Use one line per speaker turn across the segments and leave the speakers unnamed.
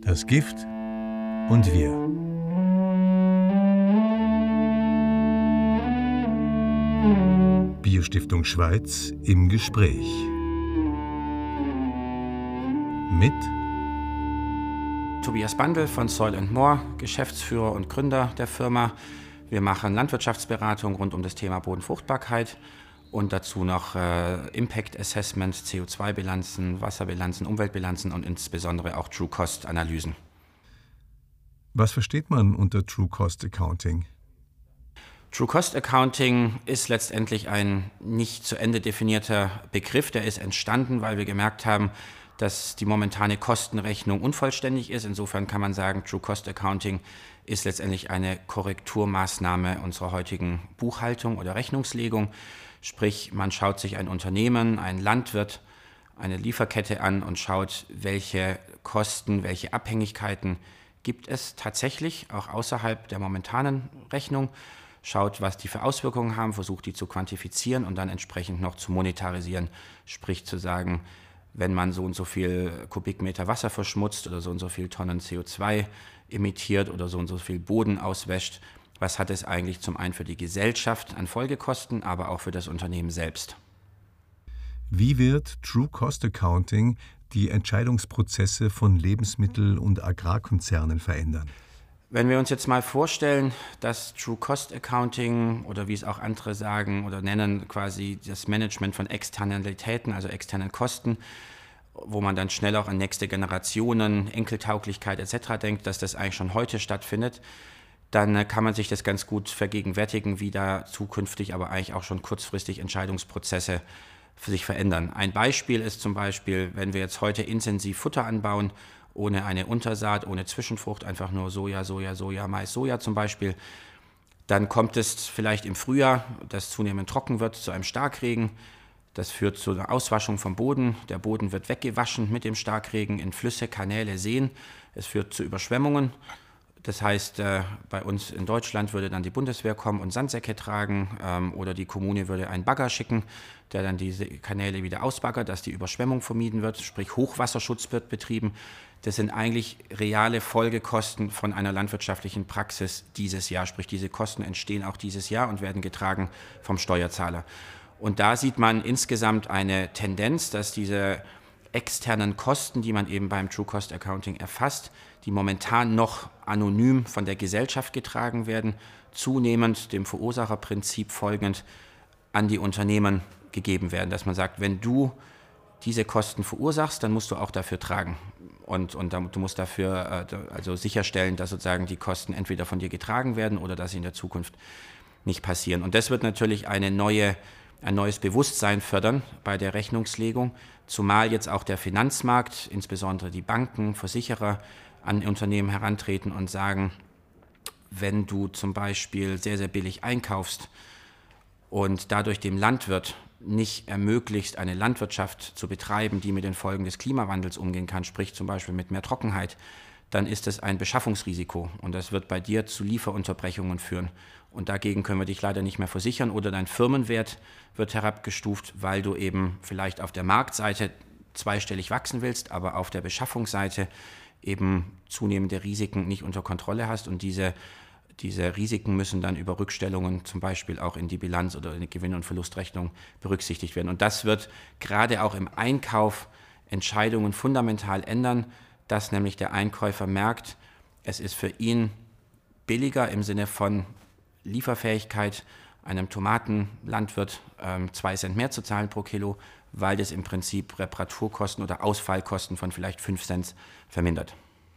Das Gift und wir. Biostiftung Schweiz im Gespräch. Mit
Tobias Bandel von Soil & More, Geschäftsführer und Gründer der Firma. Wir machen Landwirtschaftsberatung rund um das Thema Bodenfruchtbarkeit und dazu noch Impact Assessment, CO2-Bilanzen, Wasserbilanzen, Umweltbilanzen und insbesondere auch True Cost Analysen.
Was versteht man unter True Cost Accounting?
True Cost Accounting ist letztendlich ein nicht zu Ende definierter Begriff. Der ist entstanden, weil wir gemerkt haben, dass die momentane Kostenrechnung unvollständig ist. Insofern kann man sagen, True Cost Accounting ist letztendlich eine Korrekturmaßnahme unserer heutigen Buchhaltung oder Rechnungslegung. Sprich, man schaut sich ein Unternehmen, einen Landwirt, eine Lieferkette an und schaut, welche Kosten, welche Abhängigkeiten gibt es tatsächlich, auch außerhalb der momentanen Rechnung. Schaut, was die für Auswirkungen haben, versucht die zu quantifizieren und dann entsprechend noch zu monetarisieren. Sprich, zu sagen, wenn man so und so viel Kubikmeter Wasser verschmutzt oder so und so viel Tonnen CO2 emittiert oder so und so viel Boden auswäscht, was hat es eigentlich zum einen für die Gesellschaft an Folgekosten, aber auch für das Unternehmen selbst.
Wie wird True Cost Accounting die Entscheidungsprozesse von Lebensmittel- und Agrarkonzernen verändern?
Wenn wir uns jetzt mal vorstellen, dass True Cost Accounting oder wie es auch andere sagen oder nennen, quasi das Management von Externalitäten, also externen Kosten, wo man dann schnell auch an nächste Generationen, Enkeltauglichkeit etc. denkt, dass das eigentlich schon heute stattfindet, dann kann man sich das ganz gut vergegenwärtigen, wie da zukünftig, aber eigentlich auch schon kurzfristig Entscheidungsprozesse für sich verändern. Ein Beispiel ist zum Beispiel, wenn wir jetzt heute intensiv Futter anbauen, ohne eine Untersaat, ohne Zwischenfrucht, einfach nur Soja, Mais, Soja zum Beispiel, dann kommt es vielleicht im Frühjahr, das zunehmend trocken wird, zu einem Starkregen. Das führt zu einer Auswaschung vom Boden. Der Boden wird weggewaschen mit dem Starkregen in Flüsse, Kanäle, Seen. Es führt zu Überschwemmungen. Das heißt, bei uns in Deutschland würde dann die Bundeswehr kommen und Sandsäcke tragen oder die Kommune würde einen Bagger schicken, der dann diese Kanäle wieder ausbaggert, dass die Überschwemmung vermieden wird, sprich Hochwasserschutz wird betrieben. Das sind eigentlich reale Folgekosten von einer landwirtschaftlichen Praxis dieses Jahr. Sprich, diese Kosten entstehen auch dieses Jahr und werden getragen vom Steuerzahler. Und da sieht man insgesamt eine Tendenz, dass diese externen Kosten, die man eben beim True Cost Accounting erfasst, die momentan noch anonym von der Gesellschaft getragen werden, zunehmend dem Verursacherprinzip folgend an die Unternehmen gegeben werden. Dass man sagt, wenn du diese Kosten verursachst, dann musst du auch dafür tragen. Und du musst dafür also sicherstellen, dass sozusagen die Kosten entweder von dir getragen werden oder dass sie in der Zukunft nicht passieren. Und das wird natürlich ein neues Bewusstsein fördern bei der Rechnungslegung, zumal jetzt auch der Finanzmarkt, insbesondere die Banken, Versicherer an Unternehmen herantreten und sagen, wenn du zum Beispiel sehr, sehr billig einkaufst und dadurch dem Landwirt nicht ermöglicht, eine Landwirtschaft zu betreiben, die mit den Folgen des Klimawandels umgehen kann, sprich zum Beispiel mit mehr Trockenheit, dann ist es ein Beschaffungsrisiko und das wird bei dir zu Lieferunterbrechungen führen. Und dagegen können wir dich leider nicht mehr versichern oder dein Firmenwert wird herabgestuft, weil du eben vielleicht auf der Marktseite zweistellig wachsen willst, aber auf der Beschaffungsseite eben zunehmende Risiken nicht unter Kontrolle hast und diese Risiken müssen dann über Rückstellungen zum Beispiel auch in die Bilanz oder in die Gewinn- und Verlustrechnung berücksichtigt werden. Und das wird gerade auch im Einkauf Entscheidungen fundamental ändern, dass nämlich der Einkäufer merkt, es ist für ihn billiger im Sinne von Lieferfähigkeit, einem Tomatenlandwirt 2 Cent mehr zu zahlen pro Kilo, weil das im Prinzip Reparaturkosten oder Ausfallkosten von vielleicht 5 Cent vermindert.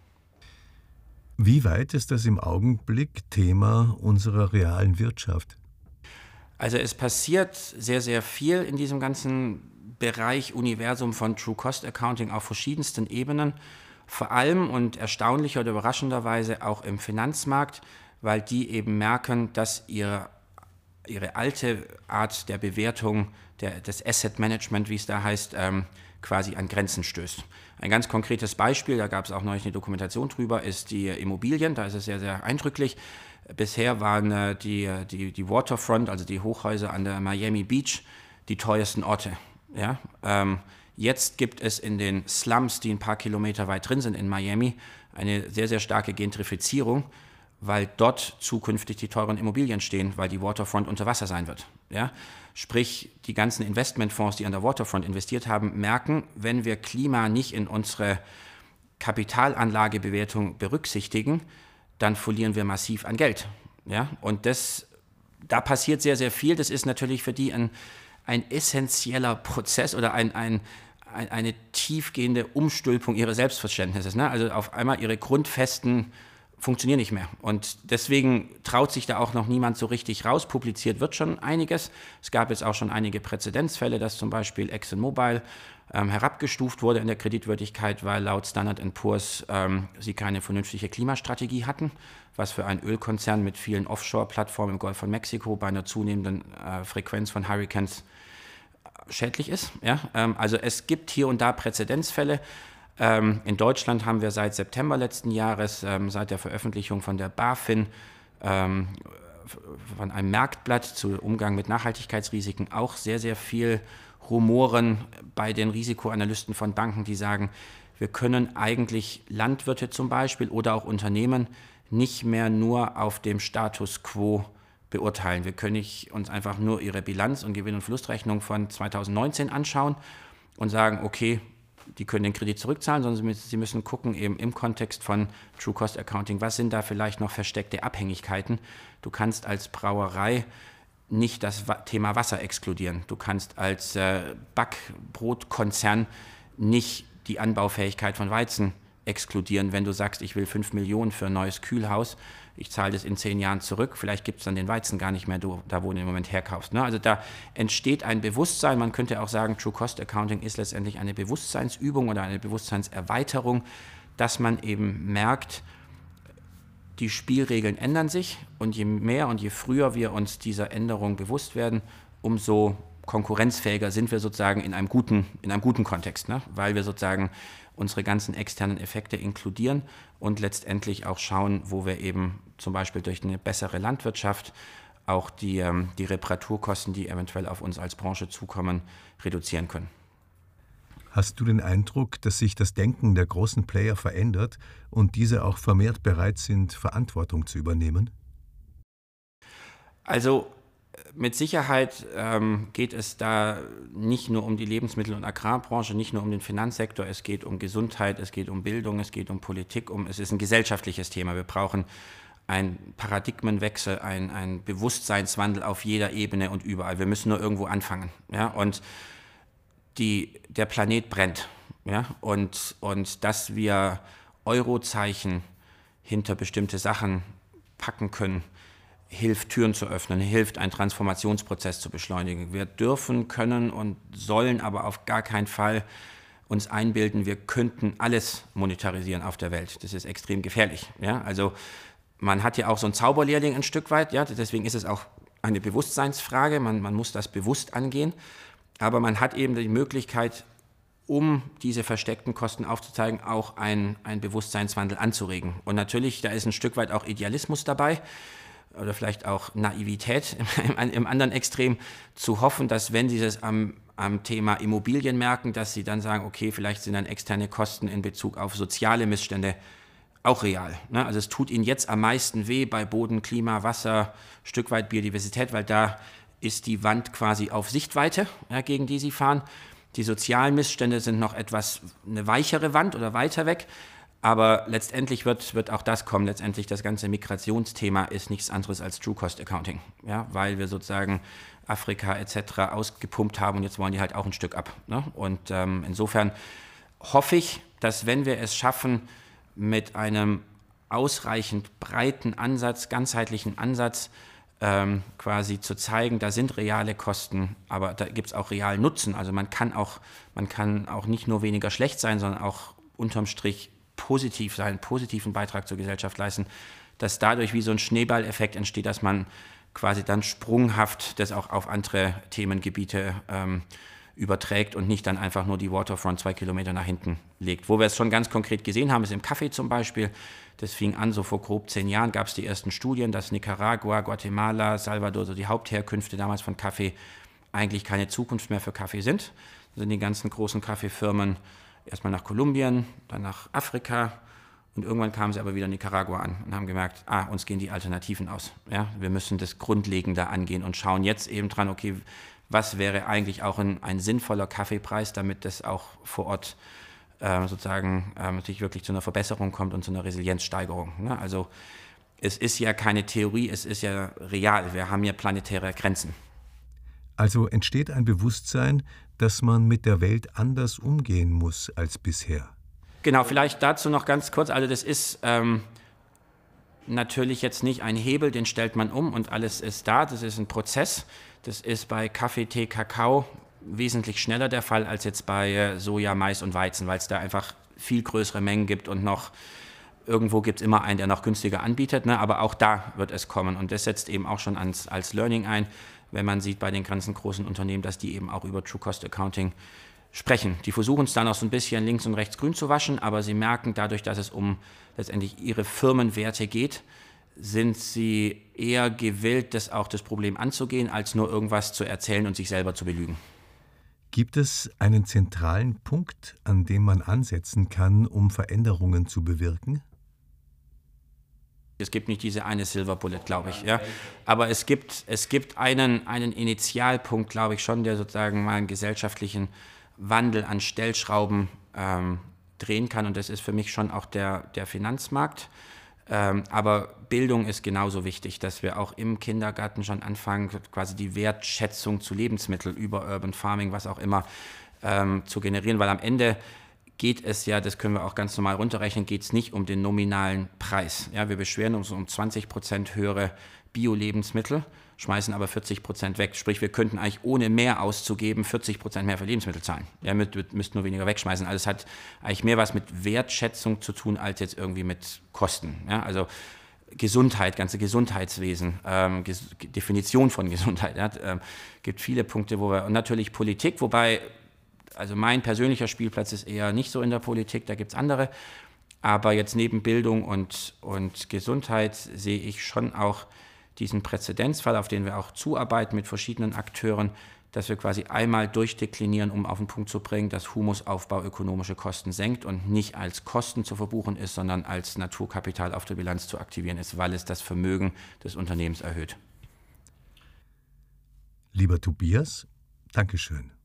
Wie weit ist das im Augenblick Thema unserer realen Wirtschaft?
Also es passiert sehr, sehr viel in diesem ganzen Bereich, Universum von True Cost Accounting auf verschiedensten Ebenen. Vor allem und erstaunlicher oder überraschenderweise auch im Finanzmarkt, weil die eben merken, dass ihre alte Art der Bewertung, des Asset Management, wie es da heißt, quasi an Grenzen stößt. Ein ganz konkretes Beispiel, da gab es auch neulich eine Dokumentation drüber, ist die Immobilien, da ist es sehr, sehr eindrücklich. Bisher waren die Waterfront, also die Hochhäuser an der Miami Beach, die teuersten Orte. Ja? Jetzt gibt es in den Slums, die ein paar Kilometer weit drin sind in Miami, eine sehr, sehr starke Gentrifizierung, weil dort zukünftig die teuren Immobilien stehen, weil die Waterfront unter Wasser sein wird. Ja? Sprich, die ganzen Investmentfonds, die an der Waterfront investiert haben, merken, wenn wir Klima nicht in unsere Kapitalanlagebewertung berücksichtigen, dann verlieren wir massiv an Geld. Ja? Und da passiert sehr, sehr viel. Das ist natürlich für die ein essentieller Prozess oder eine tiefgehende Umstülpung ihres Selbstverständnisses. Ne? Also auf einmal ihre Grundfesten funktionieren nicht mehr. Und deswegen traut sich da auch noch niemand so richtig raus. Publiziert wird schon einiges. Es gab jetzt auch schon einige Präzedenzfälle, dass zum Beispiel ExxonMobil herabgestuft wurde in der Kreditwürdigkeit, weil laut Standard & Poor's sie keine vernünftige Klimastrategie hatten, was für einen Ölkonzern mit vielen Offshore-Plattformen im Golf von Mexiko bei einer zunehmenden Frequenz von Hurricanes schädlich ist. Ja? Also es gibt hier und da Präzedenzfälle. In Deutschland haben wir seit September letzten Jahres, seit der Veröffentlichung von der BaFin, von einem Merkblatt zu Umgang mit Nachhaltigkeitsrisiken auch sehr, sehr viel Rumoren bei den Risikoanalysten von Banken, die sagen, wir können eigentlich Landwirte zum Beispiel oder auch Unternehmen nicht mehr nur auf dem Status quo beurteilen. Wir können nicht uns einfach nur ihre Bilanz- und Gewinn- und Verlustrechnung von 2019 anschauen und sagen, okay, die können den Kredit zurückzahlen, sondern sie müssen gucken, eben im Kontext von True Cost Accounting, was sind da vielleicht noch versteckte Abhängigkeiten. Du kannst als Brauerei nicht das Thema Wasser exkludieren. Du kannst als Backbrotkonzern nicht die Anbaufähigkeit von Weizen exkludieren, wenn du sagst, ich will 5 Millionen für ein neues Kühlhaus, ich zahle das in 10 Jahren zurück, vielleicht gibt es dann den Weizen gar nicht mehr, da wo du im Moment herkaufst. Ne? Also da entsteht ein Bewusstsein, man könnte auch sagen, True Cost Accounting ist letztendlich eine Bewusstseinsübung oder eine Bewusstseinserweiterung, dass man eben merkt, die Spielregeln ändern sich und je mehr und je früher wir uns dieser Änderung bewusst werden, umso konkurrenzfähiger sind wir sozusagen in einem guten Kontext, ne? Weil wir sozusagen unsere ganzen externen Effekte inkludieren und letztendlich auch schauen, wo wir eben zum Beispiel durch eine bessere Landwirtschaft auch die Reparaturkosten, die eventuell auf uns als Branche zukommen, reduzieren können.
Hast du den Eindruck, dass sich das Denken der großen Player verändert und diese auch vermehrt bereit sind, Verantwortung zu übernehmen?
Also mit Sicherheit geht es da nicht nur um die Lebensmittel- und Agrarbranche, nicht nur um den Finanzsektor, es geht um Gesundheit, es geht um Bildung, es geht um Politik, es ist ein gesellschaftliches Thema. Wir brauchen einen Paradigmenwechsel, einen Bewusstseinswandel auf jeder Ebene und überall. Wir müssen nur irgendwo anfangen. Ja? Und der Planet brennt. Ja? Und dass wir Eurozeichen hinter bestimmte Sachen packen können, hilft, Türen zu öffnen, hilft, einen Transformationsprozess zu beschleunigen. Wir dürfen, können und sollen aber auf gar keinen Fall uns einbilden, wir könnten alles monetarisieren auf der Welt. Das ist extrem gefährlich. Ja? Also man hat ja auch so einen Zauberlehrling ein Stück weit, ja? Deswegen ist es auch eine Bewusstseinsfrage, man muss das bewusst angehen, aber man hat eben die Möglichkeit, um diese versteckten Kosten aufzuzeigen, auch einen Bewusstseinswandel anzuregen. Und natürlich, da ist ein Stück weit auch Idealismus dabei, oder vielleicht auch Naivität im anderen Extrem, zu hoffen, dass wenn sie das am Thema Immobilien merken, dass sie dann sagen, okay, vielleicht sind dann externe Kosten in Bezug auf soziale Missstände auch real. Ne? Also es tut ihnen jetzt am meisten weh bei Boden, Klima, Wasser, Stück weit Biodiversität, weil da ist die Wand quasi auf Sichtweite, ja, gegen die sie fahren. Die sozialen Missstände sind noch etwas eine weichere Wand oder weiter weg. Aber letztendlich wird auch das kommen. Letztendlich das ganze Migrationsthema ist nichts anderes als True Cost Accounting, ja, weil wir sozusagen Afrika etc. ausgepumpt haben und jetzt wollen die halt auch ein Stück ab. Ne? Und insofern hoffe ich, dass wenn wir es schaffen, mit einem ausreichend breiten Ansatz, ganzheitlichen Ansatz, quasi zu zeigen, da sind reale Kosten, aber da gibt es auch realen Nutzen. Also man kann auch nicht nur weniger schlecht sein, sondern auch unterm Strich positiv sein, einen positiven Beitrag zur Gesellschaft leisten, dass dadurch wie so ein Schneeballeffekt entsteht, dass man quasi dann sprunghaft das auch auf andere Themengebiete überträgt und nicht dann einfach nur die Waterfront 2 Kilometer nach hinten legt. Wo wir es schon ganz konkret gesehen haben, ist im Kaffee zum Beispiel. Das fing an, so vor grob 10 Jahren gab es die ersten Studien, dass Nicaragua, Guatemala, Salvador, so die Hauptherkünfte damals von Kaffee, eigentlich keine Zukunft mehr für Kaffee sind. sind die ganzen großen Kaffeefirmen erstmal nach Kolumbien, dann nach Afrika und irgendwann kamen sie aber wieder in Nicaragua an und haben gemerkt, uns gehen die Alternativen aus. Ja? Wir müssen das grundlegender angehen und schauen jetzt eben dran, okay, was wäre eigentlich auch ein sinnvoller Kaffeepreis, damit das auch vor Ort sozusagen natürlich wirklich zu einer Verbesserung kommt und zu einer Resilienzsteigerung. Ne? Also es ist ja keine Theorie, es ist ja real. Wir haben ja planetäre Grenzen.
Also entsteht ein Bewusstsein, dass man mit der Welt anders umgehen muss als bisher.
Genau, vielleicht dazu noch ganz kurz. Also das ist natürlich jetzt nicht ein Hebel, den stellt man um und alles ist da. Das ist ein Prozess. Das ist bei Kaffee, Tee, Kakao wesentlich schneller der Fall als jetzt bei Soja, Mais und Weizen, weil es da einfach viel größere Mengen gibt und noch irgendwo gibt es immer einen, der noch günstiger anbietet, ne? Aber auch da wird es kommen und das setzt eben auch schon als Learning ein, wenn man sieht bei den ganzen großen Unternehmen, dass die eben auch über True Cost Accounting sprechen. Die versuchen es dann auch so ein bisschen links und rechts grün zu waschen, aber sie merken dadurch, dass es um letztendlich ihre Firmenwerte geht, sind sie eher gewillt, das Problem anzugehen, als nur irgendwas zu erzählen und sich selber zu belügen.
Gibt es einen zentralen Punkt, an dem man ansetzen kann, um Veränderungen zu bewirken?
Es gibt nicht diese eine Silver Bullet, glaube ich. Ja. Aber es gibt einen Initialpunkt, glaube ich schon, der sozusagen mal einen gesellschaftlichen Wandel an Stellschrauben drehen kann. Und das ist für mich schon auch der Finanzmarkt. Aber Bildung ist genauso wichtig, dass wir auch im Kindergarten schon anfangen, quasi die Wertschätzung zu Lebensmitteln über Urban Farming, was auch immer, zu generieren. Weil am Ende geht es ja, das können wir auch ganz normal runterrechnen, geht es nicht um den nominalen Preis. Ja, wir beschweren uns um 20% höhere Bio-Lebensmittel, schmeißen aber 40% weg. Sprich, wir könnten eigentlich ohne mehr auszugeben 40% mehr für Lebensmittel zahlen. Ja, müssten nur weniger wegschmeißen. Also es hat eigentlich mehr was mit Wertschätzung zu tun, als jetzt irgendwie mit Kosten. Ja, also Gesundheit, ganze Gesundheitswesen, Definition von Gesundheit. Ja, gibt viele Punkte, wo wir, und natürlich Politik, wobei, also mein persönlicher Spielplatz ist eher nicht so in der Politik, da gibt es andere. Aber jetzt neben Bildung und Gesundheit sehe ich schon auch diesen Präzedenzfall, auf den wir auch zuarbeiten mit verschiedenen Akteuren, dass wir quasi einmal durchdeklinieren, um auf den Punkt zu bringen, dass Humusaufbau ökonomische Kosten senkt und nicht als Kosten zu verbuchen ist, sondern als Naturkapital auf der Bilanz zu aktivieren ist, weil es das Vermögen des Unternehmens erhöht.
Lieber Tobias, Dankeschön.